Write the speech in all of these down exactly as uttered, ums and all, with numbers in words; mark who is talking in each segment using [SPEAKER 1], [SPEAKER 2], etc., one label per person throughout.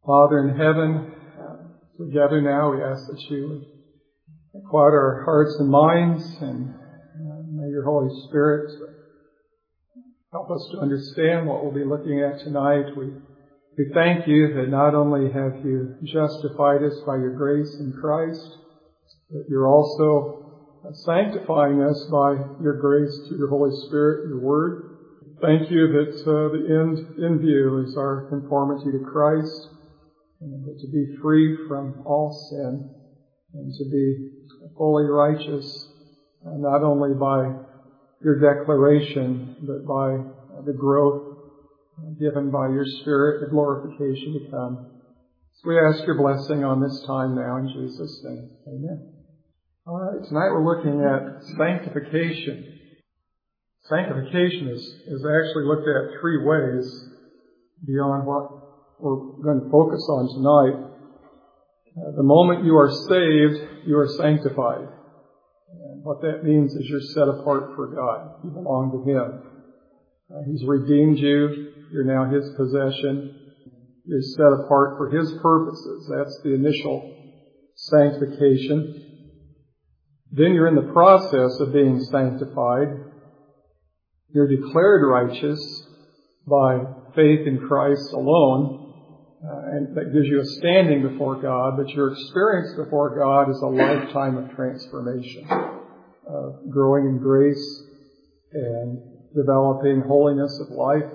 [SPEAKER 1] Father in heaven, uh, together now we ask that you would quiet our hearts and minds, and uh, may your Holy Spirit help us to understand what we'll be looking at tonight. We, we thank you that not only have you justified us by your grace in Christ, but you're also sanctifying us by your grace through your Holy Spirit, your Word. Thank you that uh, the end in view is our conformity to Christ, and to be free from all sin, and to be fully righteous, uh, not only by your declaration, but by uh, the growth given by your Spirit, the glorification to come. So we ask your blessing on this time now in Jesus' name. Amen. All right, tonight we're looking at sanctification. Sanctification is, is actually looked at three ways beyond what we're going to focus on tonight. Uh, the moment you are saved, you are sanctified. And what that means is you're set apart for God. You belong to Him. Uh, he's redeemed you. You're now His possession. You're set apart for His purposes. That's the initial sanctification. Then you're in the process of being sanctified. You're declared righteous by faith in Christ alone. Uh, and that gives you a standing before God, but your experience before God is a lifetime of transformation, uh, growing in grace and developing holiness of life.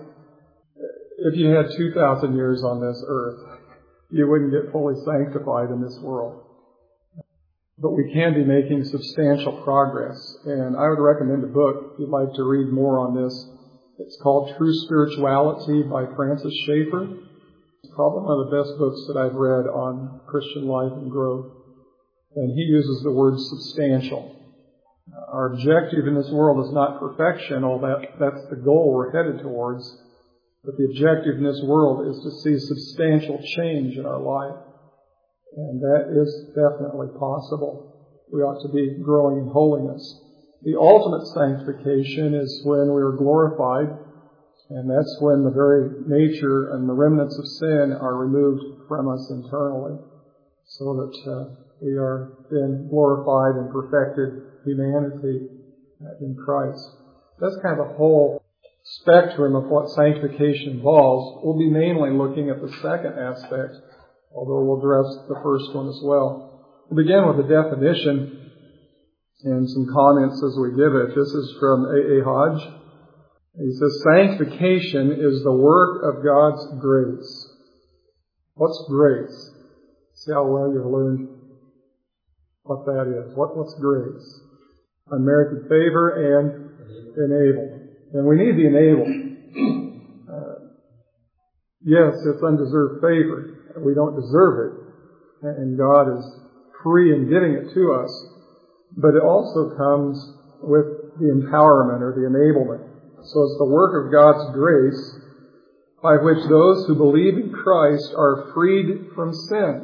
[SPEAKER 1] If you had two thousand years on this earth, you wouldn't get fully sanctified in this world. But we can be making substantial progress, and I would recommend a book if you'd like to read more on this. It's called True Spirituality by Francis Schaeffer. It's probably one of the best books that I've read on Christian life and growth. And he uses the word substantial. Our objective in this world is not perfection, although that, that's the goal we're headed towards. But the objective in this world is to see substantial change in our life. And that is definitely possible. We ought to be growing in holiness. The ultimate sanctification is when we are glorified. And that's when the very nature and the remnants of sin are removed from us internally, so that uh, we are then glorified and perfected humanity in Christ. That's kind of a whole spectrum of what sanctification involves. We'll be mainly looking at the second aspect, although we'll address the first one as well. We'll begin with a definition and some comments as we give it. This is from A A Hodge. He says, sanctification is the work of God's grace. What's grace? See how well you've learned what that is. What, what's grace? Unmerited favor and enabled. And we need the enabled. Uh, yes, it's undeserved favor. We don't deserve it. And God is free in giving it to us. But it also comes with the empowerment or the enablement. So it's the work of God's grace by which those who believe in Christ are freed from sin.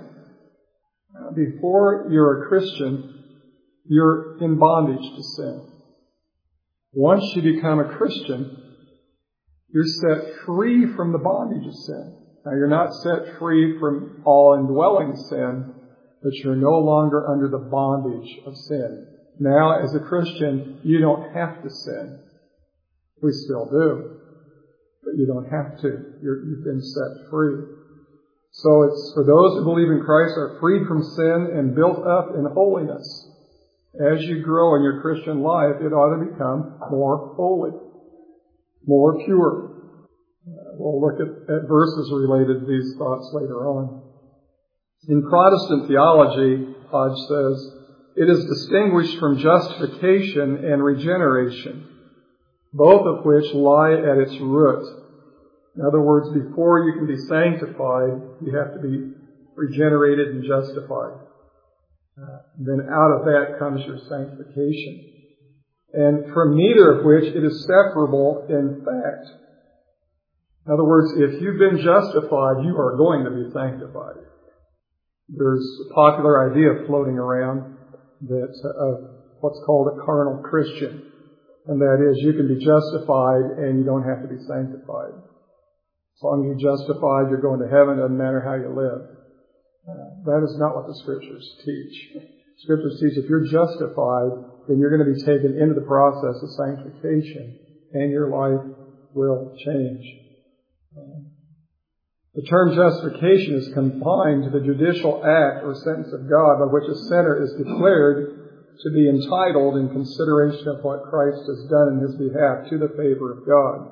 [SPEAKER 1] Before you're a Christian, you're in bondage to sin. Once you become a Christian, you're set free from the bondage of sin. Now, you're not set free from all indwelling sin, but you're no longer under the bondage of sin. Now, as a Christian, you don't have to sin. We still do, but you don't have to. You're, you've been set free. So it's for those who believe in Christ are freed from sin and built up in holiness. As you grow in your Christian life, it ought to become more holy, more pure. Uh, we'll look at, at verses related to these thoughts later on. In Protestant theology, Hodge says, it is distinguished from justification and regeneration, both of which lie at its root. In other words, before you can be sanctified, you have to be regenerated and justified. Uh, then out of that comes your sanctification. And from neither of which it is separable in fact. In other words, if you've been justified, you are going to be sanctified. There's a popular idea floating around that of what's called a carnal Christian. And that is, you can be justified and you don't have to be sanctified. As long as you're justified, you're going to heaven, doesn't matter how you live. Uh, that is not what the Scriptures teach. Scriptures teach if you're justified, then you're going to be taken into the process of sanctification, and your life will change. Uh, the term justification is confined to the judicial act or sentence of God by which a sinner is declared to be entitled in consideration of what Christ has done in his behalf to the favor of God,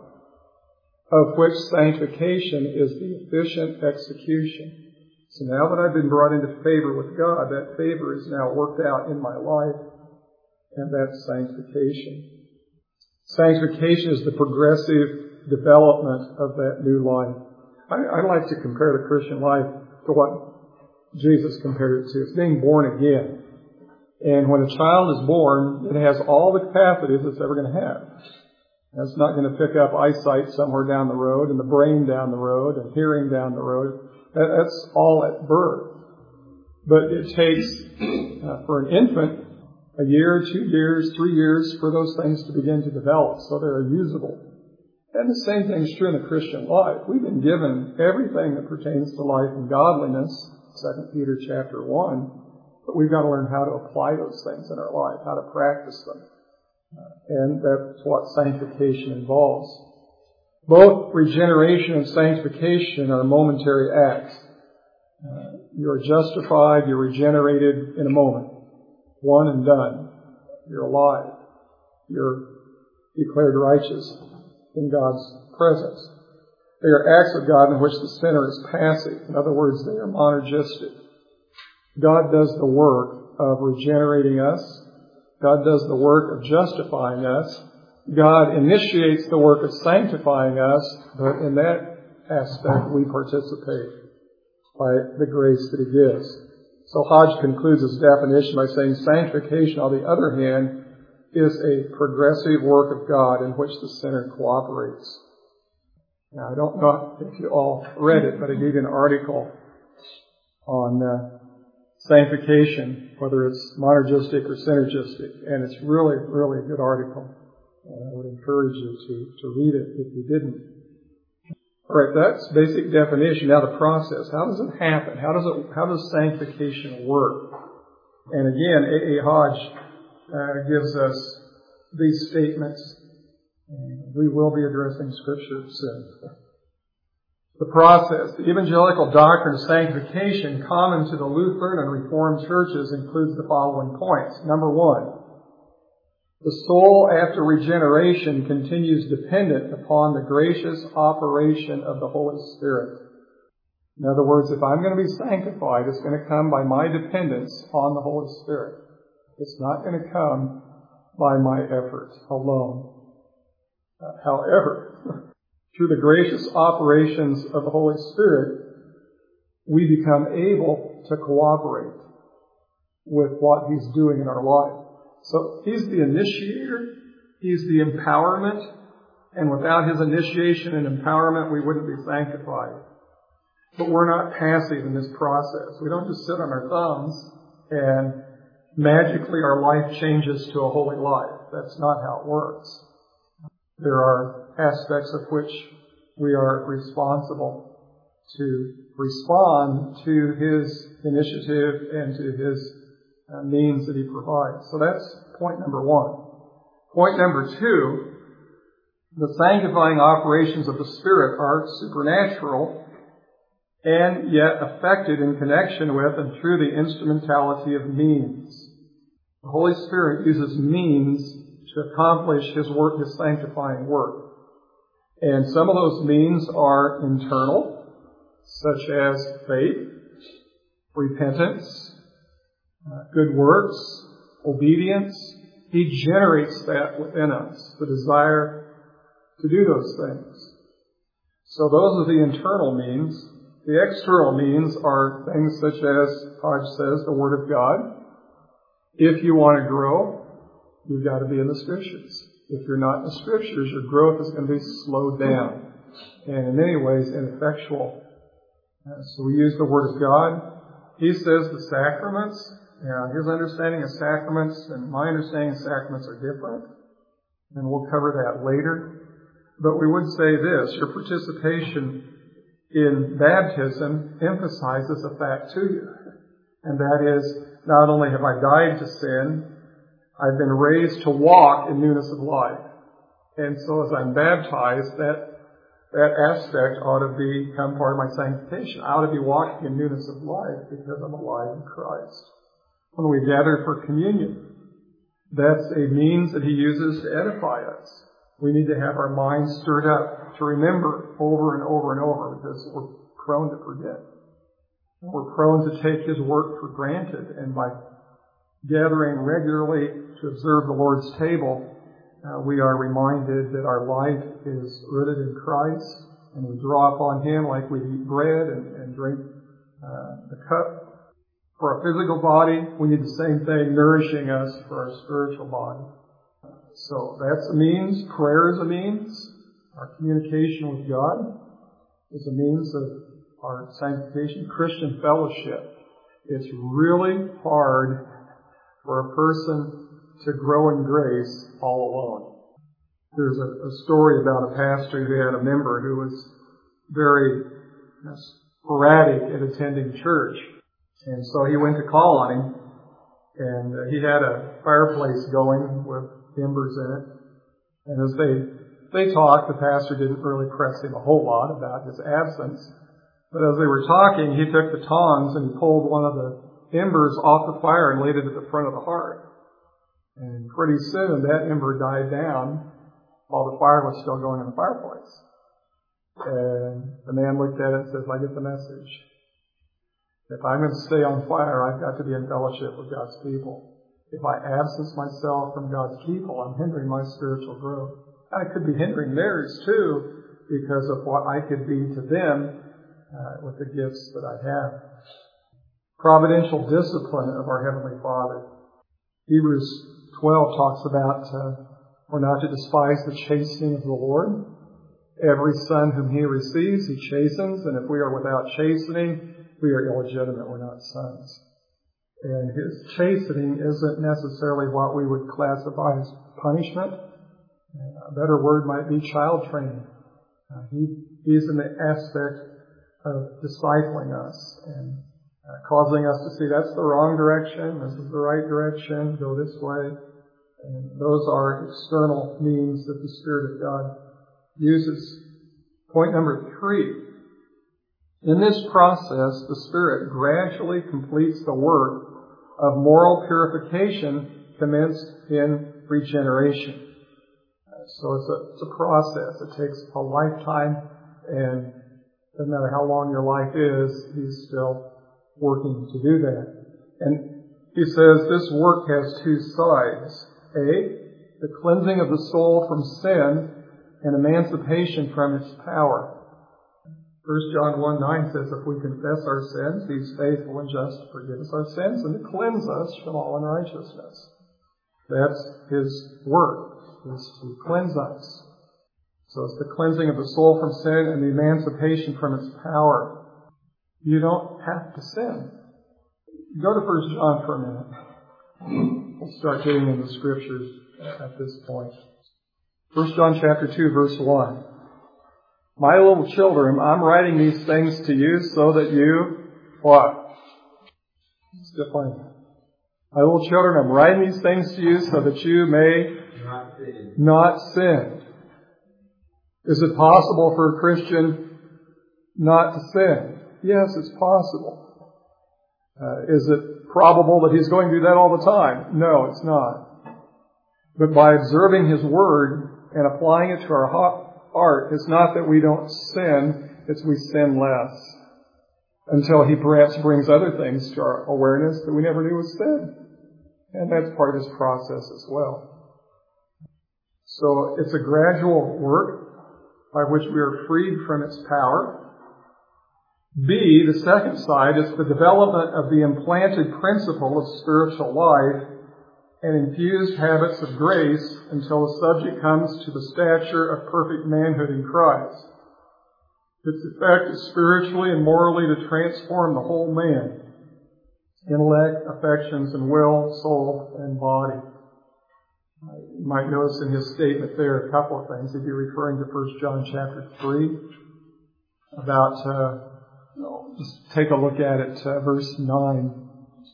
[SPEAKER 1] of which sanctification is the efficient execution. So now that I've been brought into favor with God, that favor is now worked out in my life, and that's sanctification. Sanctification is the progressive development of that new life. I, I like to compare the Christian life to what Jesus compared it to. It's being born again. And when a child is born, it has all the capacities it's ever going to have. It's not going to pick up eyesight somewhere down the road, and the brain down the road, and hearing down the road. That's all at birth. But it takes, uh, for an infant, a year, two years, three years for those things to begin to develop so they're usable. And the same thing is true in the Christian life. We've been given everything that pertains to life and godliness, Second Peter chapter one, but we've got to learn how to apply those things in our life, how to practice them. Uh, and that's what sanctification involves. Both regeneration and sanctification are momentary acts. Uh, you're justified, you're regenerated in a moment. One and done. You're alive. You're declared righteous in God's presence. They are acts of God in which the sinner is passive. In other words, they are monergistic. God does the work of regenerating us. God does the work of justifying us. God initiates the work of sanctifying us, but in that aspect we participate by the grace that He gives. So Hodge concludes his definition by saying sanctification, on the other hand, is a progressive work of God in which the sinner cooperates. Now, I don't know if you all read it, but I gave you an article on uh, sanctification, whether it's monergistic or synergistic, and it's really, really a good article. And I would encourage you to, to read it if you didn't. All right, that's basic definition. Now the process. How does it happen? How does it? How does sanctification work? And again, A A. Hodge uh, gives us these statements. And we will be addressing Scripture soon. The process. The evangelical doctrine of sanctification common to the Lutheran and Reformed churches includes the following points. Number one, the soul after regeneration continues dependent upon the gracious operation of the Holy Spirit. In other words, if I'm going to be sanctified, it's going to come by my dependence on the Holy Spirit. It's not going to come by my effort alone. Uh, however, through the gracious operations of the Holy Spirit, we become able to cooperate with what He's doing in our life. So He's the initiator, He's the empowerment, and without His initiation and empowerment, we wouldn't be sanctified. But we're not passive in this process. We don't just sit on our thumbs and magically our life changes to a holy life. That's not how it works. There are aspects of which we are responsible to respond to His initiative and to His uh, means that He provides. So that's point number one. Point number two, the sanctifying operations of the Spirit are supernatural and yet affected in connection with and through the instrumentality of means. The Holy Spirit uses means to accomplish His work, His sanctifying work. And some of those means are internal, such as faith, repentance, uh, good works, obedience. He generates that within us, the desire to do those things. So those are the internal means. The external means are things such as, Hodge says, the Word of God. If you want to grow, you've got to be in the Scriptures. If you're not in the Scriptures, your growth is going to be slowed down and in many ways ineffectual. Uh, so we use the Word of God. He says the sacraments, uh, his understanding of sacraments and my understanding of sacraments are different. And we'll cover that later. But we would say this, your participation in baptism emphasizes a fact to you. And that is, not only have I died to sin, I've been raised to walk in newness of life. And so as I'm baptized, that that aspect ought to become part of my sanctification. I ought to be walking in newness of life because I'm alive in Christ. When we gather for communion, that's a means that He uses to edify us. We need to have our minds stirred up to remember over and over and over because we're prone to forget. We're prone to take His work for granted, and by gathering regularly to observe the Lord's table, uh, we are reminded that our life is rooted in Christ, and we draw upon Him like we eat bread and, and drink uh, the cup. For our physical body, we need the same thing nourishing us for our spiritual body. So that's a means. Prayer is a means. Our communication with God is a means of our sanctification. Christian fellowship. It's really hard for a person to grow in grace all alone. There's a, a story about a pastor who had a member who was very sporadic at attending church. And so he went to call on him, and uh, he had a fireplace going with embers in it. And as they they talked, the pastor didn't really press him a whole lot about his absence. But as they were talking, he took the tongs and he pulled one of the embers off the fire and laid it at the front of the hearth. And pretty soon that ember died down while the fire was still going in the fireplace. And the man looked at it and says, I get the message. If I'm going to stay on fire, I've got to be in fellowship with God's people. If I absence myself from God's people, I'm hindering my spiritual growth. And it could be hindering theirs too, because of what I could be to them uh, with the gifts that I have. Providential discipline of our Heavenly Father. Hebrews twelve talks about uh, we're not to despise the chastening of the Lord. Every son whom He receives, He chastens, and if we are without chastening, we are illegitimate, we're not sons. And His chastening isn't necessarily what we would classify as punishment. A better word might be child training. Uh, he, he's in the aspect of discipling us and uh, causing us to see that's the wrong direction, this is the right direction, go this way. And those are external means that the Spirit of God uses. Point number three. In this process, the Spirit gradually completes the work of moral purification commenced in regeneration. So it's a, it's a process. It takes a lifetime, and no matter how long your life is, He's still working to do that. And He says this work has two sides. A, the cleansing of the soul from sin and emancipation from its power. First John one nine says, if we confess our sins, He's faithful and just to forgive us our sins and to cleanse us from all unrighteousness. That's His work, is to cleanse us. So it's the cleansing of the soul from sin and the emancipation from its power. You don't have to sin. Go to First John for a minute. We'll start getting into the Scriptures at this point. First John chapter two, verse one. My little children, I'm writing these things to you so that you, what? Define that. My little children, I'm writing these things to you so that you may
[SPEAKER 2] not sin.
[SPEAKER 1] Not sin. Is it possible for a Christian not to sin? Yes, it's possible. Uh, is it probable that he's going to do that all the time? No, it's not. But by observing His Word and applying it to our heart, it's not that we don't sin, it's we sin less. Until He perhaps brings other things to our awareness that we never knew was sin. And that's part of His process as well. So it's a gradual work by which we are freed from its power. B, the second side, is the development of the implanted principle of spiritual life and infused habits of grace until the subject comes to the stature of perfect manhood in Christ. Its effect is spiritually and morally to transform the whole man, intellect, affections, and will, soul, and body. You might notice in his statement there a couple of things. He'd be referring to First John chapter three. about, uh, no, just take a look at it, uh, verse nine.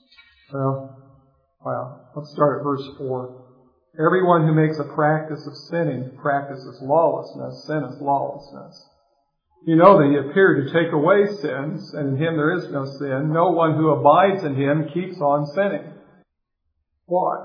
[SPEAKER 1] Well, wow, let's start at verse four. Everyone who makes a practice of sinning practices lawlessness. Sin is lawlessness. You know that he appeared to take away sins, and in him there is no sin. No one who abides in him keeps on sinning. Why?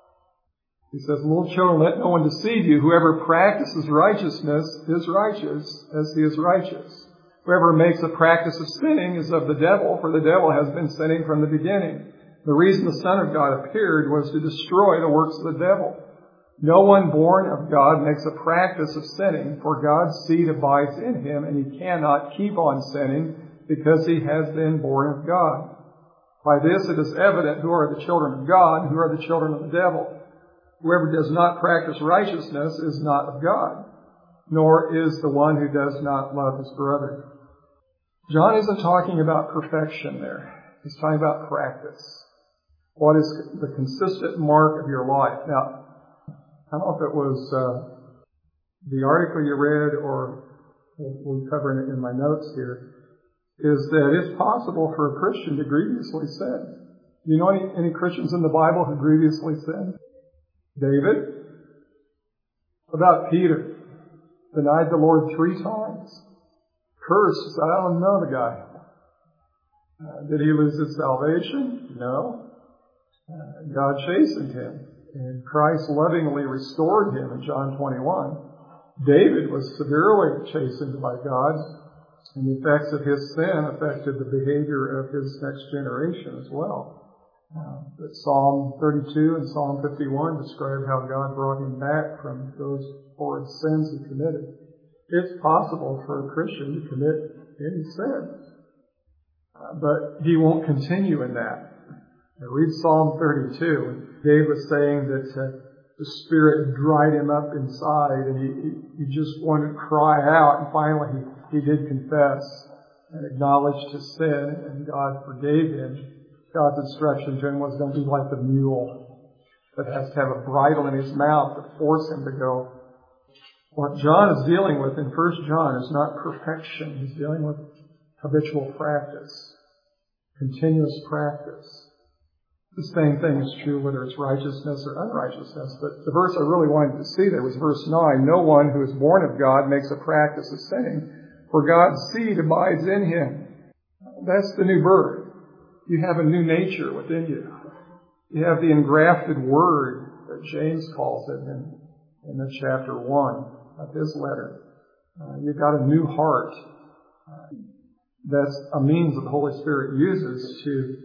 [SPEAKER 1] He says, little children, let no one deceive you. Whoever practices righteousness is righteous as he is righteous. Whoever makes a practice of sinning is of the devil, for the devil has been sinning from the beginning. The reason the Son of God appeared was to destroy the works of the devil. No one born of God makes a practice of sinning, for God's seed abides in him, and he cannot keep on sinning because he has been born of God. By this it is evident who are the children of God and who are the children of the devil. Whoever does not practice righteousness is not of God, nor is the one who does not love his brother. John isn't talking about perfection there. He's talking about practice. What is the consistent mark of your life? Now, I don't know if it was uh, the article you read or we'll cover it in my notes here, is that it's possible for a Christian to grievously sin. Do you know any, any Christians in the Bible who grievously sinned? David? What about Peter? Denied the Lord three times. Cursed. I don't know the guy. Uh, did he lose his salvation? No. Uh, God chastened him. And Christ lovingly restored him in John twenty-one. David was severely chastened by God, and the effects of his sin affected the behavior of his next generation as well. Uh, but Psalm thirty-two and Psalm fifty-one describe how God brought him back from those horrid sins he committed. It's possible for a Christian to commit any sin, uh, but he won't continue in that. Now read Psalm thirty-two. Dave was saying that uh, the Spirit dried him up inside, and he, he, he just wanted to cry out. And finally, he, he did confess and acknowledged his sin, and God forgave him. God's instruction to him was, don't be like the mule that has to have a bridle in his mouth to force him to go. What John is dealing with in First John is not perfection. He's dealing with habitual practice, continuous practice. The same thing is true whether it's righteousness or unrighteousness. But the verse I really wanted to see there was verse nine. No one who is born of God makes a practice of sinning, for God's seed abides in him. That's the new birth. You have a new nature within you. You have the engrafted word that James calls it in, in the chapter one of his letter. Uh, you've got a new heart. Uh, that's a means that the Holy Spirit uses to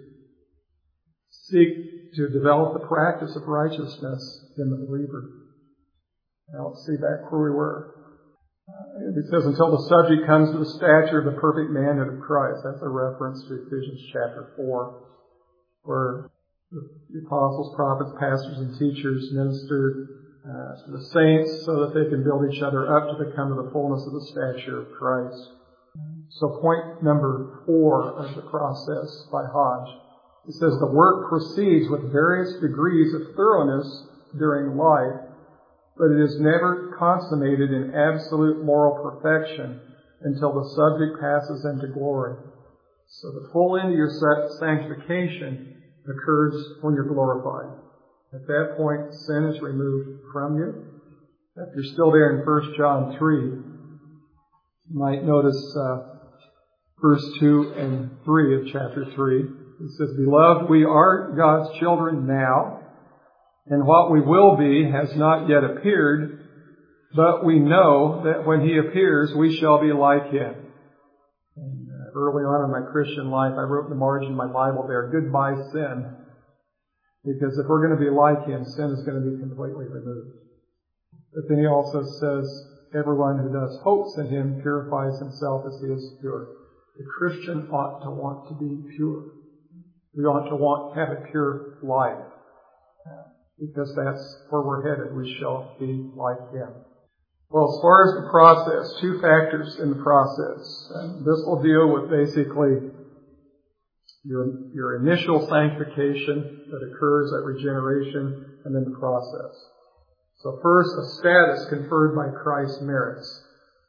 [SPEAKER 1] seek to develop the practice of righteousness in the believer. Now let's see back where we were. Uh, it says, until the subject comes to the stature of the perfect manhood of Christ. That's a reference to Ephesians chapter four, where the apostles, prophets, pastors, and teachers ministered uh, to the saints so that they can build each other up to become to the fullness of the stature of Christ. So point number four of the process by Hodge. It says the work proceeds with various degrees of thoroughness during life, but it is never consummated in absolute moral perfection until the subject passes into glory. So the full end of your sanctification occurs when you're glorified. At that point, sin is removed from you. If you're still there in First John three, you might notice uh, verse two and three of chapter three. It says, Beloved, we are God's children now, and what we will be has not yet appeared, but we know that when he appears, we shall be like him. And uh, early on in my Christian life, I wrote in the margin of my Bible there, Goodbye sin. Because if we're going to be like him, sin is going to be completely removed. But then he also says, everyone who does hopes in him purifies himself as he is pure. The Christian ought to want to be pure. We ought to want to have a pure life. Because that's where we're headed. We shall be like him. Well, as far as the process, two factors in the process. And this will deal with basically your, your initial sanctification that occurs at regeneration, and then the process. So first, a status conferred by Christ's merits.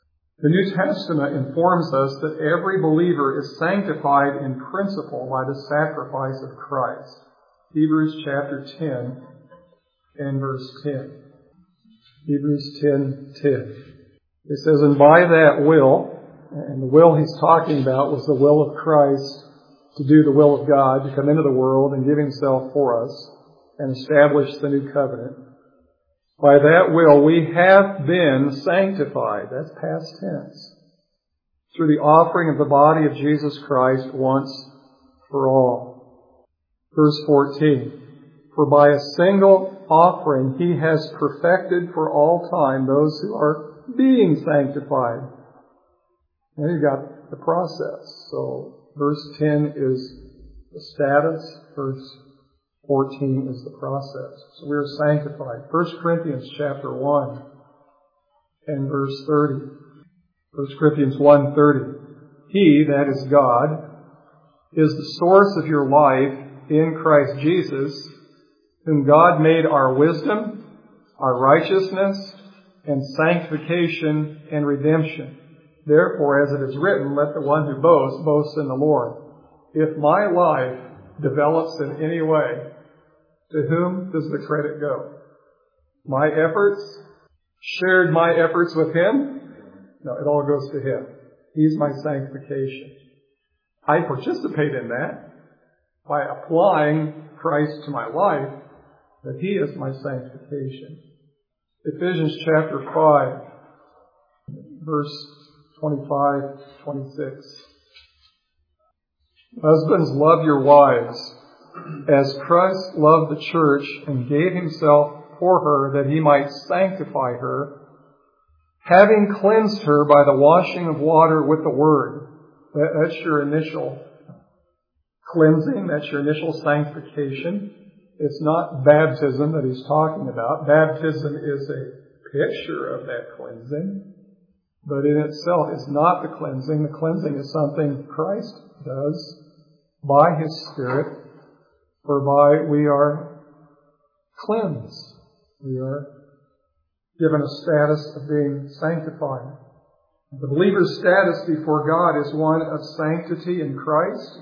[SPEAKER 1] The New Testament informs us that every believer is sanctified in principle by the sacrifice of Christ. Hebrews chapter ten and verse ten. Hebrews ten ten. It says, and by that will, and the will he's talking about was the will of Christ to do the will of God, to come into the world and give himself for us and establish the new covenant. By that will we have been sanctified. That's past tense. Through the offering of the body of Jesus Christ once for all. Verse fourteen. For by a single offering he has perfected for all time those who are being sanctified. And you've got the process. So verse ten is the status. Verse fourteen is the process. So we are sanctified. First Corinthians chapter one and verse thirty. First Corinthians one thirty. He, that is God, is the source of your life in Christ Jesus, whom God made our wisdom, our righteousness, and sanctification and redemption. Therefore, as it is written, let the one who boasts, boast in the Lord. If my life develops in any way, to whom does the credit go? My efforts? Shared my efforts with Him? No, it all goes to Him. He's my sanctification. I participate in that by applying Christ to my life, but He is my sanctification. Ephesians chapter five, verse twenty-five, twenty-six. Husbands, love your wives, as Christ loved the church and gave Himself for her that He might sanctify her, having cleansed her by the washing of water with the Word. That, that's your initial cleansing. That's your initial sanctification. It's not baptism that he's talking about. Baptism is a picture of that cleansing, but in itself is not the cleansing. The cleansing is something Christ does by His Spirit, whereby we are cleansed. We are given a status of being sanctified. The believer's status before God is one of sanctity in Christ,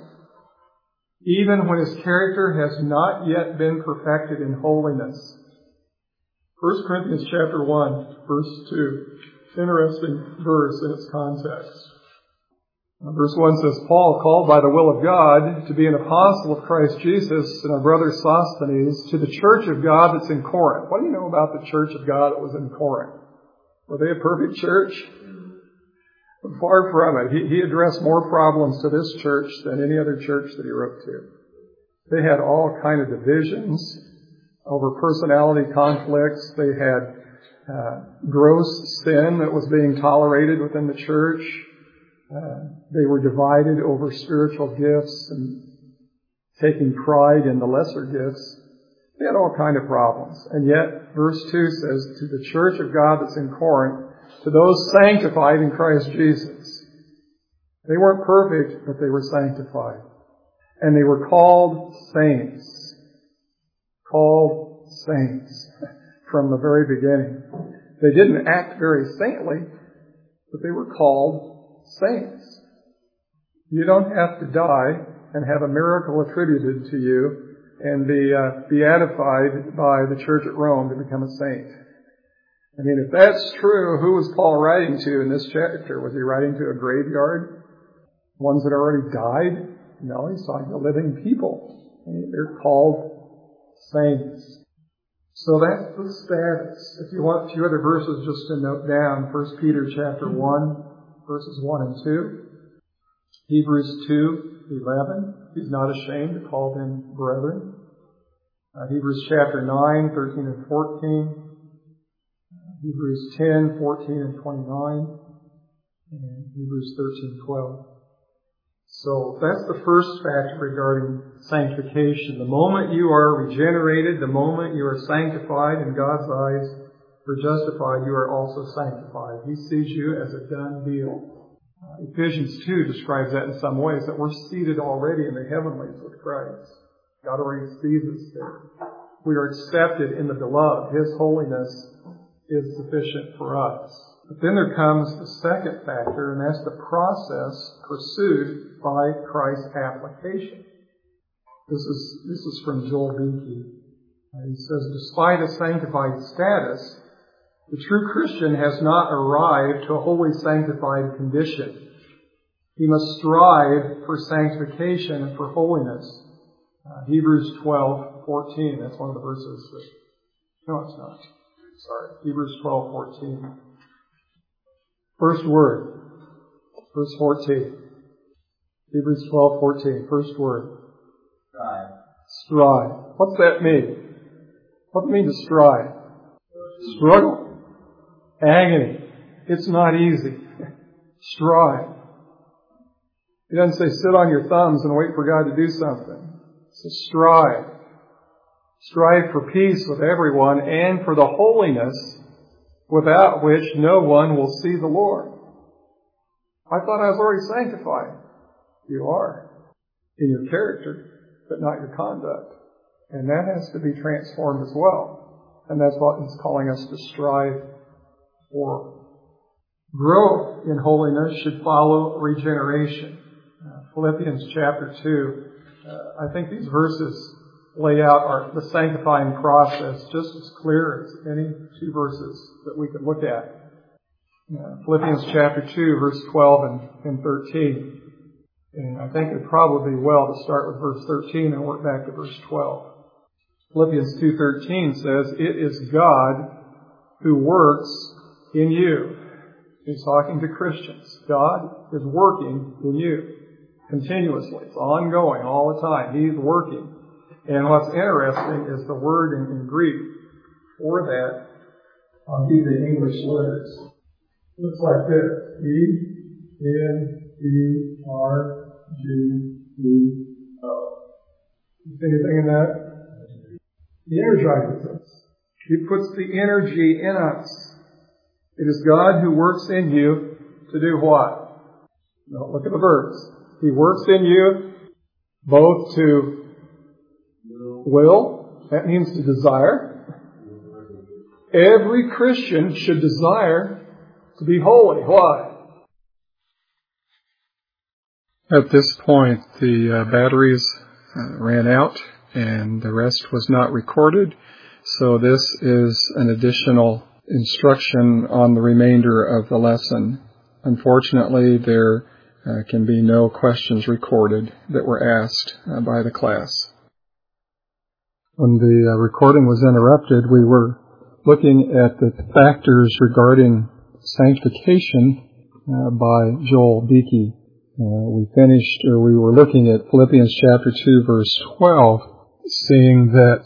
[SPEAKER 1] even when his character has not yet been perfected in holiness. First Corinthians chapter one, verse two. Interesting verse in its context. Verse one says, Paul, called by the will of God to be an apostle of Christ Jesus, and our brother Sosthenes, to the church of God that's in Corinth. What do you know about the church of God that was in Corinth? Were they a perfect church? Far from it. He, he addressed more problems to this church than any other church that he wrote to. They had all kind of divisions over personality conflicts. They had uh, gross sin that was being tolerated within the church. Uh, they were divided over spiritual gifts and taking pride in the lesser gifts. They had all kind of problems. And yet, verse two says, to the church of God that's in Corinth, to those sanctified in Christ Jesus. They weren't perfect, but they were sanctified. And they were called saints. Called saints from the very beginning. They didn't act very saintly, but they were called saints. You don't have to die and have a miracle attributed to you and be uh, beatified by the church at Rome to become a saint. I mean, if that's true, who was Paul writing to in this chapter? Was he writing to a graveyard? Ones that already died? No, he's talking to living people. They're called saints. So that's the status. If you want a few other verses just to note down, First Peter chapter one, verses one and two. Hebrews two, eleven. He's not ashamed to call them brethren. Uh, Hebrews chapter nine, thirteen and fourteen. Hebrews ten, fourteen and twenty-nine, and Hebrews thirteen, twelve. So that's the first factor regarding sanctification. The moment you are regenerated, the moment you are sanctified in God's eyes, or justified, you are also sanctified. He sees you as a done deal. Uh, Ephesians two describes that in some ways, that we're seated already in the heavenlies with Christ. God already sees us there. We are accepted in the beloved. His holiness is sufficient for us. But then there comes the second factor, and that's the process pursued by Christ's application. This is, this is from Joel Beeke. Uh, he says, despite a sanctified status, the true Christian has not arrived to a wholly sanctified condition. He must strive for sanctification and for holiness. Uh, Hebrews twelve fourteen, that's one of the verses that, no it's not, sorry, Hebrews twelve fourteen. First word, verse fourteen. Hebrews twelve fourteen, first word.
[SPEAKER 2] Strive.
[SPEAKER 1] Strive. What's that mean? What does it mean to strive? Struggle. Agony. It's not easy. Strive. He doesn't say sit on your thumbs and wait for God to do something. So strive. Strive for peace with everyone and for the holiness without which no one will see the Lord. I thought I was already sanctified. You are. In your character, but not your conduct. And that has to be transformed as well. And that's what He's calling us to strive for. Growth in holiness should follow regeneration. Uh, Philippians chapter two. Uh, I think these verses lay out our, the sanctifying process just as clear as any two verses that we could look at. Uh, Philippians chapter two, verse twelve and, and thirteen. And I think it'd probably be well to start with verse thirteen and work back to verse twelve. Philippians two thirteen says, it is God who works in you. He's talking to Christians. God is working in you continuously. It's ongoing all the time. He's working. And what's interesting is the word in, in Greek for that, I'll give the English letters. It looks like this. E, N, E, R, G, E, O. You see anything in that? He energizes us. He puts the energy in us. It is God who works in you to do what? No, look at the verbs. He works in you both to will, that means to desire. Every Christian should desire to be holy. Why? At this point, the uh, batteries uh, ran out and the rest was not recorded. So this is an additional instruction on the remainder of the lesson. Unfortunately, there uh, can be no questions recorded that were asked uh, by the class. When the uh, recording was interrupted, we were looking at the factors regarding sanctification uh, by Joel Beeke. Uh, we finished, or we were looking at Philippians chapter two, verse twelve, seeing that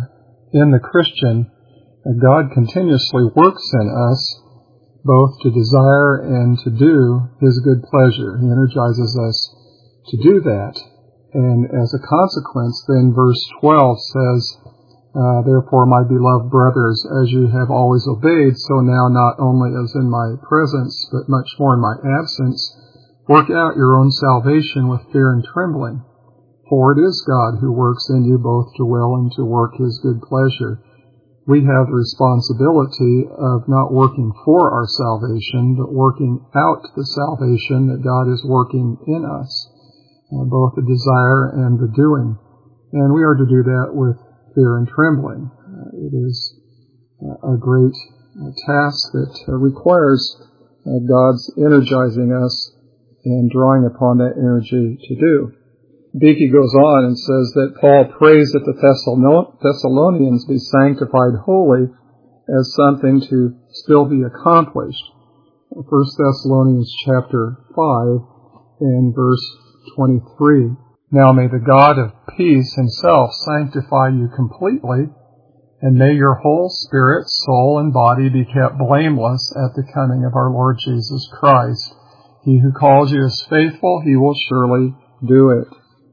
[SPEAKER 1] uh, in the Christian, uh, God continuously works in us both to desire and to do His good pleasure. He energizes us to do that. And as a consequence, then verse twelve says, uh, therefore, my beloved brothers, as you have always obeyed, so now not only as in my presence, but much more in my absence, work out your own salvation with fear and trembling. For it is God who works in you both to will and to work His good pleasure. We have the responsibility of not working for our salvation, but working out the salvation that God is working in us. Uh, both the desire and the doing. And we are to do that with fear and trembling. Uh, it is uh, a great uh, task that uh, requires uh, God's energizing us and drawing upon that energy to do. Beeke goes on and says that Paul prays that the Thessalonians be sanctified wholly as something to still be accomplished. First Thessalonians chapter five and verse twenty-three. Now may the God of peace Himself sanctify you completely, and may your whole spirit, soul, and body be kept blameless at the coming of our Lord Jesus Christ. He who calls you is faithful, He will surely do it.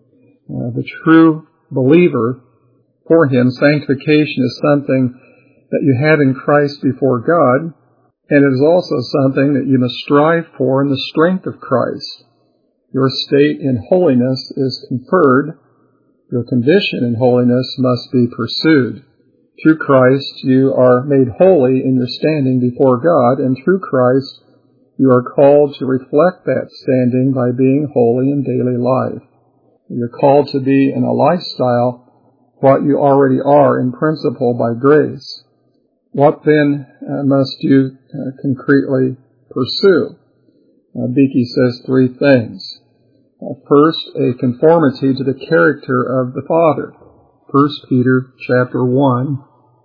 [SPEAKER 1] Uh, the true believer, for him, sanctification is something that you have in Christ before God, and it is also something that you must strive for in the strength of Christ. Your state in holiness is conferred. Your condition in holiness must be pursued. Through Christ you are made holy in your standing before God, and through Christ you are called to reflect that standing by being holy in daily life. You're called to be in a lifestyle what you already are in principle by grace. What then uh, must you uh, concretely pursue? Uh, Beeke says three things. Uh, first, a conformity to the character of the Father. First Peter chapter one,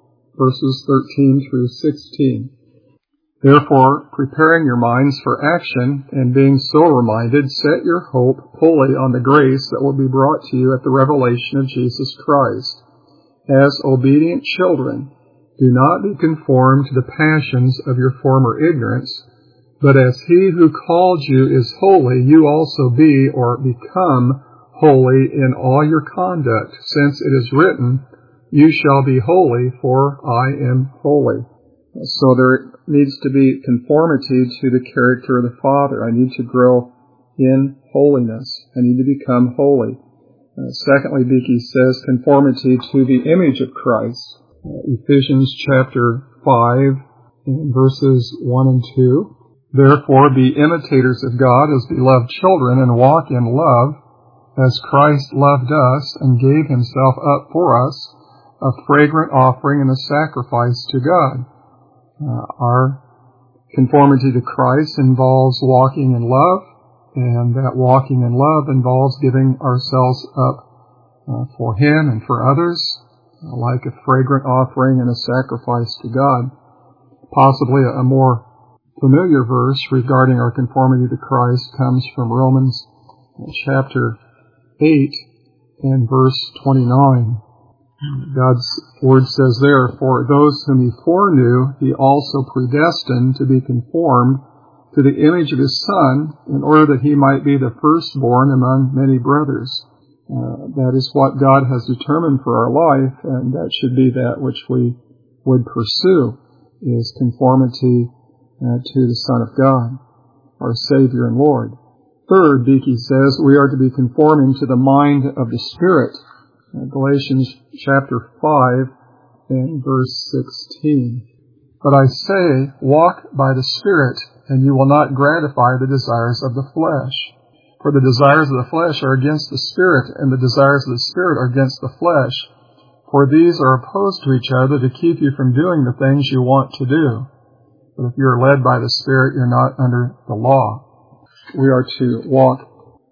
[SPEAKER 1] verses thirteen through sixteen. Therefore, preparing your minds for action and being sober-minded, set your hope wholly on the grace that will be brought to you at the revelation of Jesus Christ. As obedient children, do not be conformed to the passions of your former ignorance, but as he who called you is holy, you also be or become holy in all your conduct, since it is written, you shall be holy, for I am holy. So there needs to be conformity to the character of the Father. I need to grow in holiness. I need to become holy. Uh, secondly, Beeke says conformity to the image of Christ. Uh, Ephesians chapter five, verses one and two. Therefore, be imitators of God as beloved children, and walk in love, as Christ loved us and gave himself up for us, a fragrant offering and a sacrifice to God. Uh, our conformity to Christ involves walking in love, and that walking in love involves giving ourselves up uh, for him and for others, uh, like a fragrant offering and a sacrifice to God. Possibly a, a more familiar verse regarding our conformity to Christ comes from Romans chapter eight and verse twenty-nine. God's word says there, for those whom he foreknew, he also predestined to be conformed to the image of his Son, in order that he might be the firstborn among many brothers. Uh, that is what God has determined for our life, and that should be that which we would pursue, is conformity uh, to the Son of God, our Savior and Lord. Third, Beeke says, we are to be conforming to the mind of the Spirit. Uh, Galatians chapter five and verse sixteen. But I say, walk by the Spirit, and you will not gratify the desires of the flesh. For the desires of the flesh are against the Spirit, and the desires of the Spirit are against the flesh. For these are opposed to each other to keep you from doing the things you want to do. But if you are led by the Spirit, you're not under the law. We are to walk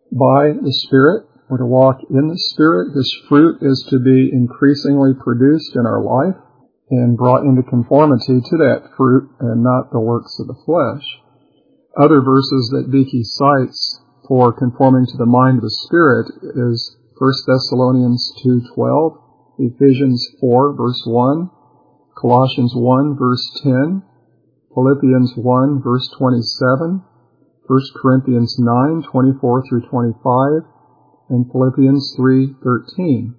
[SPEAKER 1] by the Spirit. We're to walk in the Spirit. His fruit is to be increasingly produced in our life and brought into conformity to that fruit and not the works of the flesh. Other verses that Beeke cites for conforming to the mind of the Spirit is First Thessalonians two twelve, Ephesians four verse one, Colossians one verse ten, Philippians one verse twenty-seven, First Corinthians nine twenty-four through twenty-five, and Philippians three thirteen.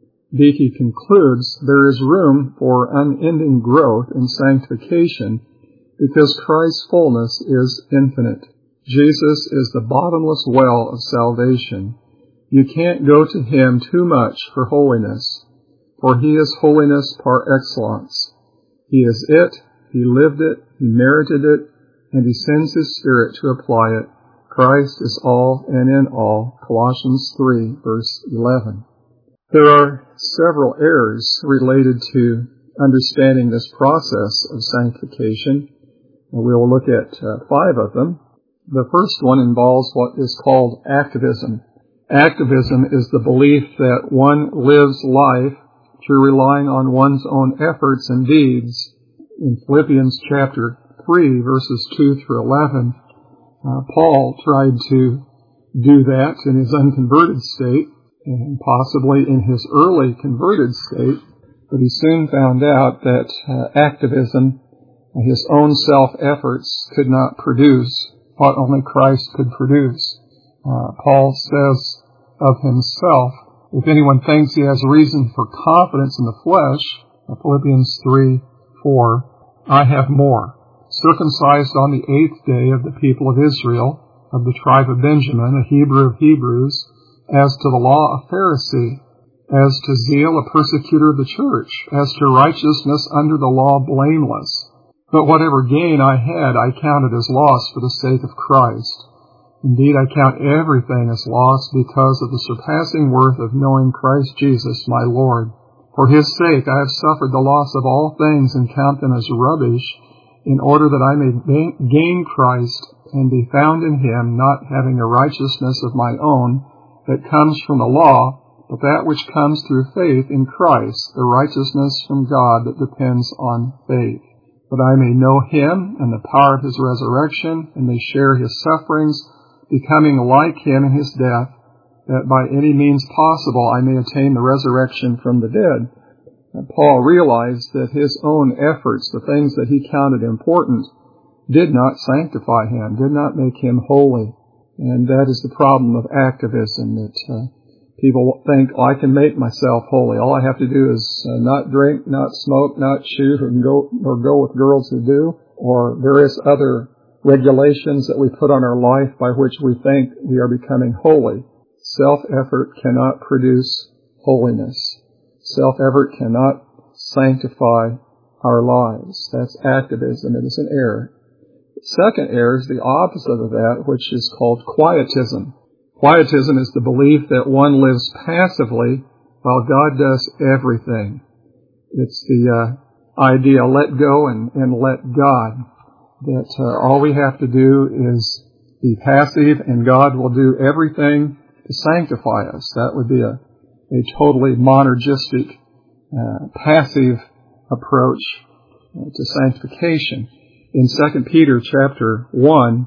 [SPEAKER 1] Beeke concludes there is room for unending growth in sanctification because Christ's fullness is infinite. Jesus is the bottomless well of salvation. You can't go to him too much for holiness, for he is holiness par excellence. He is it, he lived it, he merited it, and he sends his Spirit to apply it. Christ is all and in all. Colossians three, verse eleven. There are several errors related to understanding this process of sanctification. We will look at uh, five of them. The first one involves what is called activism. Activism is the belief that one lives life through relying on one's own efforts and deeds. In Philippians chapter three, verses two through eleven, Uh, Paul tried to do that in his unconverted state, and possibly in his early converted state, but he soon found out that uh, activism, his own self-efforts, could not produce what only Christ could produce. Uh, Paul says of himself, if anyone thinks he has reason for confidence in the flesh, Philippians three four, I have more. Circumcised on the eighth day of the people of Israel, of the tribe of Benjamin, a Hebrew of Hebrews, as to the law a Pharisee, as to zeal a persecutor of the church, as to righteousness under the law blameless. But whatever gain I had, I counted as loss for the sake of Christ. Indeed, I count everything as loss because of the surpassing worth of knowing Christ Jesus my Lord. For his sake I have suffered the loss of all things and count them as rubbish, in order that I may gain Christ and be found in him, not having a righteousness of my own that comes from the law, but that which comes through faith in Christ, the righteousness from God that depends on faith. That I may know him and the power of his resurrection, and may share his sufferings, becoming like him in his death, that by any means possible I may attain the resurrection from the dead. And Paul realized that his own efforts, the things that he counted important, did not sanctify him, did not make him holy. And that is the problem of activism, that uh, people think, oh, I can make myself holy. All I have to do is uh, not drink, not smoke, not shoot, or go, or go with girls who do, or various other regulations that we put on our life by which we think we are becoming holy. Self-effort cannot produce holiness. Self-effort cannot sanctify our lives. That's activism. It is an error. The second error is the opposite of that, which is called quietism. Quietism is the belief that one lives passively while God does everything. It's the uh, idea, let go and, and let God. That uh, all we have to do is be passive and God will do everything to sanctify us. That would be a, a totally monergistic, uh, passive approach uh, to sanctification. In Second Peter chapter one,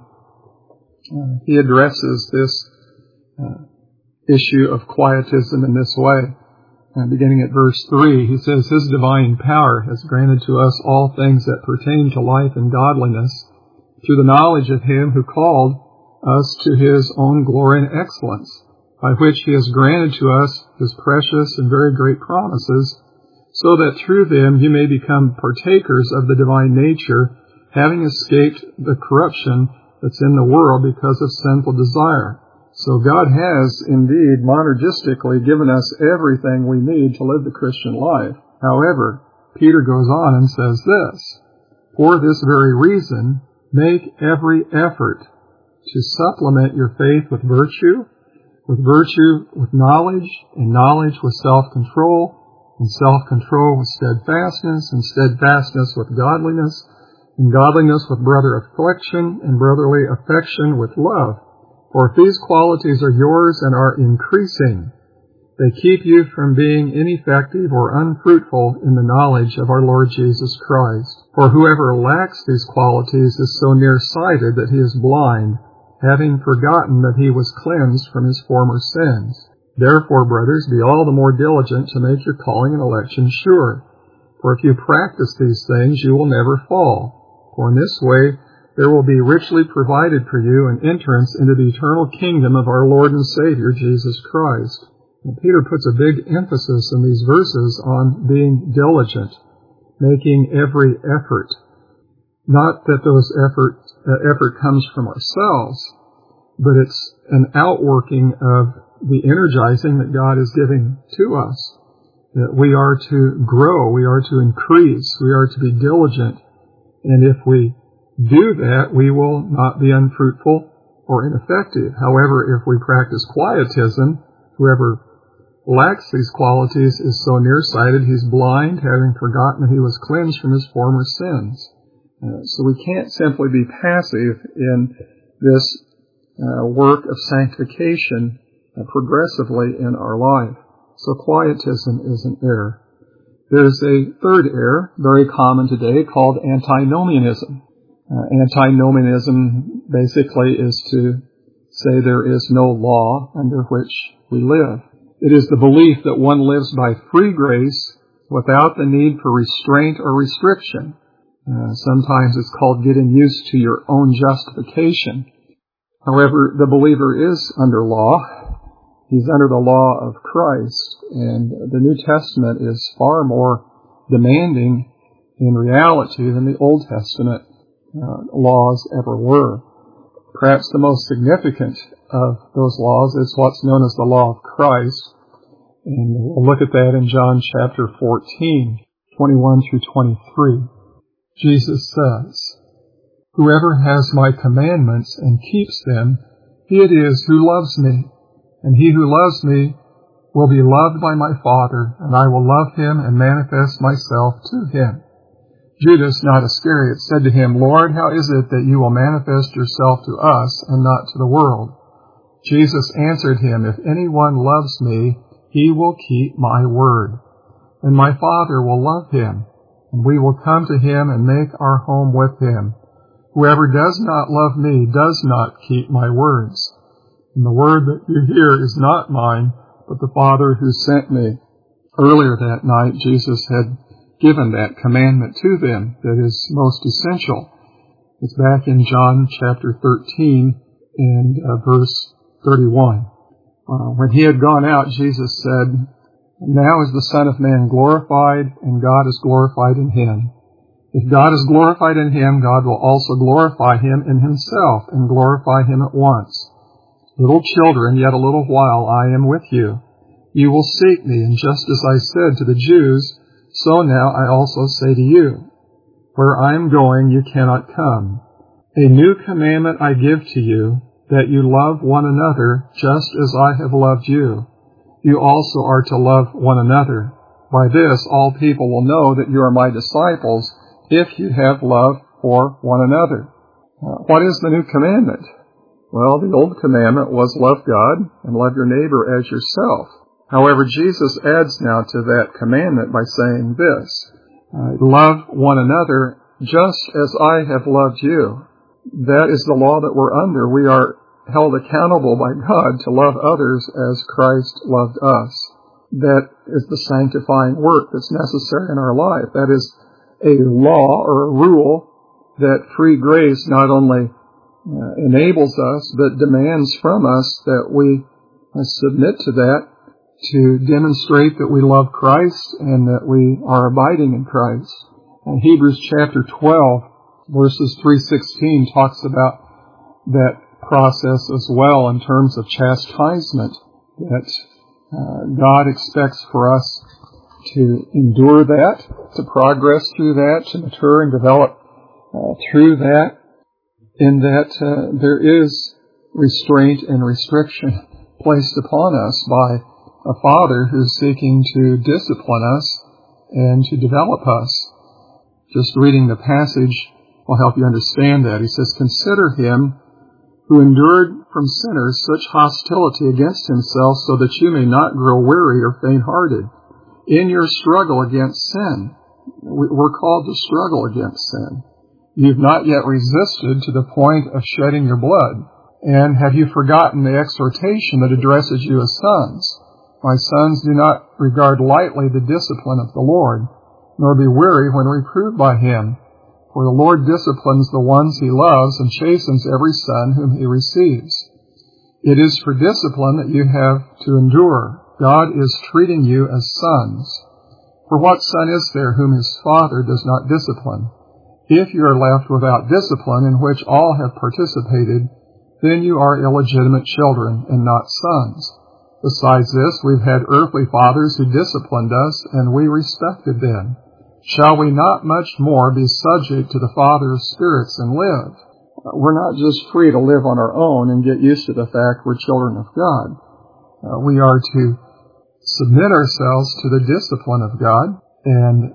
[SPEAKER 1] uh, he addresses this uh, issue of quietism in this way. Uh, beginning at verse three, he says, his divine power has granted to us all things that pertain to life and godliness, through the knowledge of him who called us to his own glory and excellence, by which he has granted to us his precious and very great promises, so that through them you may become partakers of the divine nature, having escaped the corruption that's in the world because of sinful desire. So God has indeed monergistically given us everything we need to live the Christian life. However, Peter goes on and says this, for this very reason, make every effort to supplement your faith with virtue, with virtue with knowledge, and knowledge with self-control, and self-control with steadfastness, and steadfastness with godliness, and godliness with brother affliction, and brotherly affection with love. For if these qualities are yours and are increasing, they keep you from being ineffective or unfruitful in the knowledge of our Lord Jesus Christ. For whoever lacks these qualities is so nearsighted that he is blind, having forgotten that he was cleansed from his former sins. Therefore, brothers, be all the more diligent to make your calling and election sure. For if you practice these things, you will never fall. For in this way, there will be richly provided for you an entrance into the eternal kingdom of our Lord and Savior, Jesus Christ. And Peter puts a big emphasis in these verses on being diligent, making every effort. Not that those effort, uh, effort comes from ourselves, but it's an outworking of the energizing that God is giving to us. That we are to grow, we are to increase, we are to be diligent. And if we do that, we will not be unfruitful or ineffective. However, if we practice quietism, whoever lacks these qualities is so nearsighted he's blind, having forgotten that he was cleansed from his former sins. Uh, so we can't simply be passive in this uh, work of sanctification uh, progressively in our life. So quietism is an error. There's a third error, very common today, called antinomianism. Uh, antinomianism basically is to say there is no law under which we live. It is the belief that one lives by free grace without the need for restraint or restriction. Uh, sometimes it's called getting used to your own justification. However, the believer is under law. He's under the law of Christ, and the New Testament is far more demanding in reality than the Old Testament uh, laws ever were. Perhaps the most significant of those laws is what's known as the law of Christ, And we'll look at that in John chapter fourteen, twenty-one through twenty-three. Jesus says, "Whoever has my commandments and keeps them, he it is who loves me. And he who loves me will be loved by my Father, and I will love him and manifest myself to him." Judas, not Iscariot, said to him, "Lord, how is it that you will manifest yourself to us and not to the world?" Jesus answered him, "If anyone loves me, he will keep my word, and my Father will love him, and we will come to him and make our home with him. Whoever does not love me does not keep my words. And the word that you hear is not mine, but the Father who sent me." Earlier that night, Jesus had given that commandment to them that is most essential. It's back in John chapter thirteen and uh, verse thirty-one. Uh, when he had gone out, Jesus said, "Now is the Son of Man glorified, and God is glorified in him. If God is glorified in him, God will also glorify him in himself, and glorify him at once. Little children, yet a little while I am with you. You will seek me, and just as I said to the Jews, so now I also say to you, where I am going you cannot come. A new commandment I give to you, that you love one another just as I have loved you. You also are to love one another. By this all people will know that you are my disciples, if you have love for one another." Uh, what is the new commandment? Well, the old commandment was love God and love your neighbor as yourself. However, Jesus adds now to that commandment by saying this, uh, love one another just as I have loved you. That is the law that we're under. We are held accountable by God to love others as Christ loved us. That is the sanctifying work that's necessary in our life. That is a law or a rule that free grace not only uh, enables us, but demands from us that we uh, submit to that to demonstrate that we love Christ and that we are abiding in Christ. And Hebrews chapter twelve, verses three sixteen talks about that process as well in terms of chastisement, that uh, God expects for us to endure that, to progress through that, to mature and develop uh, through that, in that uh, there is restraint and restriction placed upon us by a Father who's seeking to discipline us and to develop us. Just reading the passage will help you understand that. He says, "Consider him who endured from sinners such hostility against himself, so that you may not grow weary or faint-hearted in your struggle against sin." We're called to struggle against sin. "You've not yet resisted to the point of shedding your blood. And have you forgotten the exhortation that addresses you as sons? My sons, do not regard lightly the discipline of the Lord, nor be weary when reproved by him. For the Lord disciplines the ones he loves and chastens every son whom he receives. It is for discipline that you have to endure. God is treating you as sons. For what son is there whom his father does not discipline? If you are left without discipline in which all have participated, then you are illegitimate children and not sons. Besides this, we've had earthly fathers who disciplined us, and we respected them. Shall we not much more be subject to the Father of spirits and live?" We're not just free to live on our own and get used to the fact we're children of God. Uh, we are to submit ourselves to the discipline of God and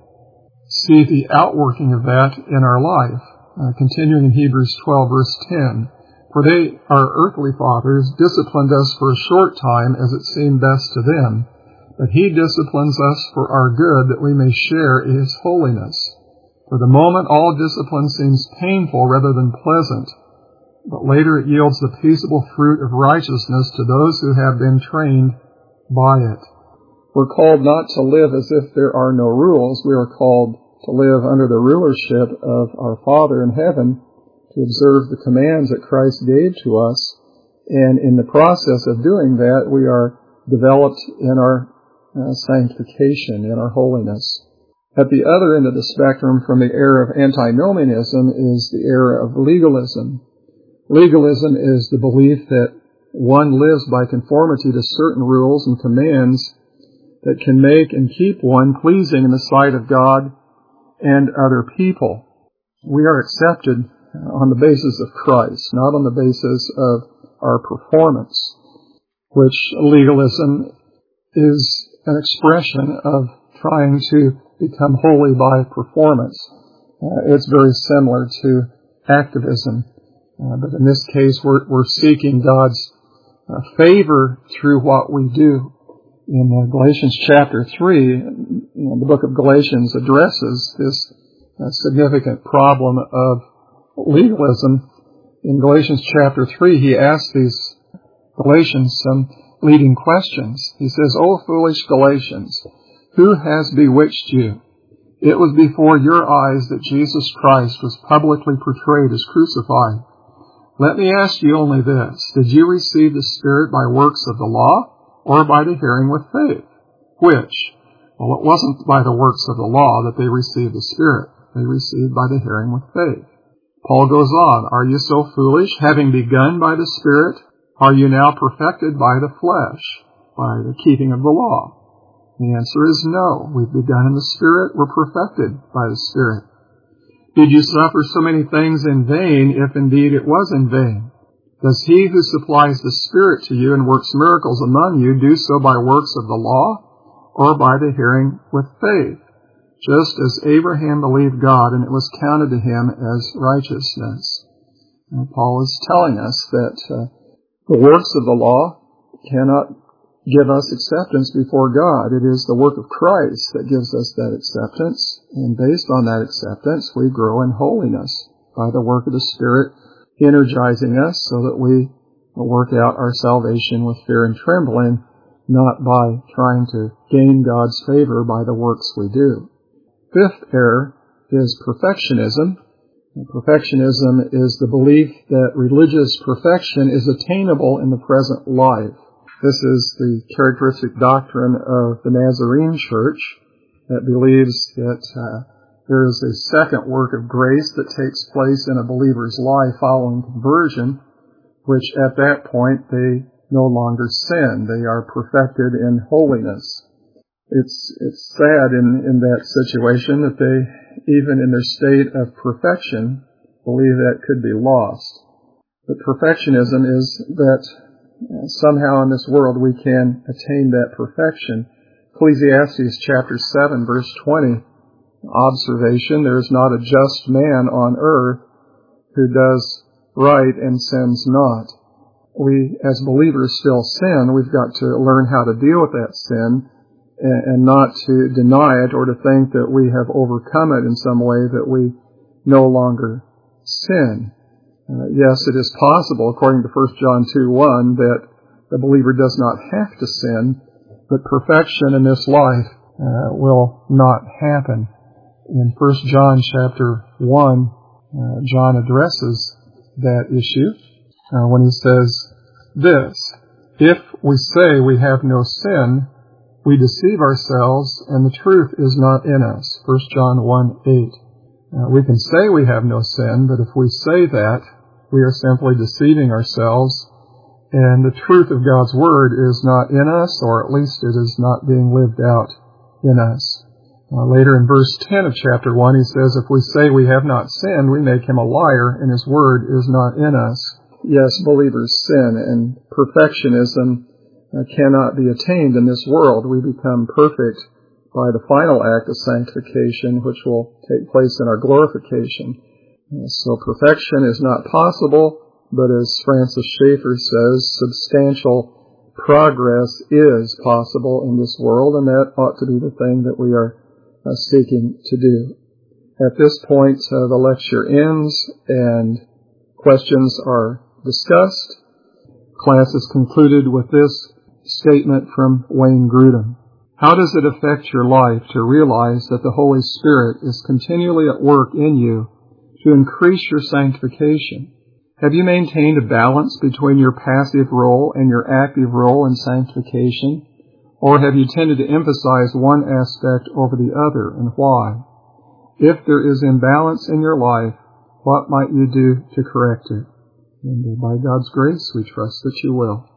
[SPEAKER 1] see the outworking of that in our life. Uh, continuing in Hebrews twelve, verse ten, "For they, our earthly fathers, disciplined us for a short time as it seemed best to them, but he disciplines us for our good, that we may share in his holiness. For the moment all discipline seems painful rather than pleasant, but later it yields the peaceable fruit of righteousness to those who have been trained by it." We're called not to live as if there are no rules. We are called to live under the rulership of our Father in heaven, to observe the commands that Christ gave to us. And in the process of doing that, we are developed in our uh, sanctification, in our holiness. At the other end of the spectrum from the era of antinomianism is the era of legalism. Legalism is the belief that one lives by conformity to certain rules and commands that can make and keep one pleasing in the sight of God and other people. We are accepted on the basis of Christ, not on the basis of our performance, which legalism is an expression of trying to become holy by performance. Uh, it's very similar to activism, uh, but in this case we're, we're seeking God's uh, favor through what we do. In uh, Galatians chapter three, you know, the book of Galatians addresses this uh, significant problem of legalism. In Galatians chapter three, he asks these Galatians some leading questions. He says, "O foolish Galatians, who has bewitched you? It was before your eyes that Jesus Christ was publicly portrayed as crucified. Let me ask you only this, did you receive the Spirit by works of the law or by the hearing with faith? Which? Well, it wasn't by the works of the law that they received the Spirit. They received by the hearing with faith." Paul goes on, "Are you so foolish? Having begun by the Spirit, are you now perfected by the flesh, by the keeping of the law?" The answer is no. We've begun in the Spirit, we're perfected by the Spirit. "Did you suffer so many things in vain, if indeed it was in vain? Does he who supplies the Spirit to you and works miracles among you do so by works of the law or by the hearing with faith? Just as Abraham believed God, and it was counted to him as righteousness." And Paul is telling us that uh, the works of the law cannot give us acceptance before God. It is the work of Christ that gives us that acceptance, and based on that acceptance, we grow in holiness by the work of the Spirit energizing us so that we will work out our salvation with fear and trembling, not by trying to gain God's favor by the works we do. Fifth error is perfectionism. And perfectionism is the belief that religious perfection is attainable in the present life. This is the characteristic doctrine of the Nazarene Church that believes that uh, there is a second work of grace that takes place in a believer's life following conversion, which at that point they no longer sin. They are perfected in holiness. It's it's sad in, in that situation that they, even in their state of perfection, believe that could be lost. But perfectionism is that somehow in this world we can attain that perfection. Ecclesiastes chapter seven, verse twenty, observation, there is not a just man on earth who does right and sins not. We, as believers, still sin. We've got to learn how to deal with that sin and, and not to deny it or to think that we have overcome it in some way that we no longer sin. Uh, yes, it is possible, according to First John two one, that the believer does not have to sin, but perfection in this life uh, will not happen. In First John chapter one, uh, John addresses that issue uh, when he says this, "If we say we have no sin, we deceive ourselves, and the truth is not in us." First John one eight. Uh, we can say we have no sin, but if we say that, we are simply deceiving ourselves, and the truth of God's Word is not in us, or at least it is not being lived out in us. Uh, later in verse ten of chapter one, he says, "If we say we have not sinned, we make him a liar, and his Word is not in us." Yes, believers sin, and perfectionism uh, cannot be attained in this world. We become perfect by the final act of sanctification, which will take place in our glorification. So perfection is not possible, but as Francis Schaeffer says, substantial progress is possible in this world, and that ought to be the thing that we are uh, seeking to do. At this point, uh, the lecture ends and questions are discussed. Class is concluded with this statement from Wayne Grudem. How does it affect your life to realize that the Holy Spirit is continually at work in you to increase your sanctification? Have you maintained a balance between your passive role and your active role in sanctification? Or have you tended to emphasize one aspect over the other, and why? If there is imbalance in your life, what might you do to correct it? And by God's grace, we trust that you will.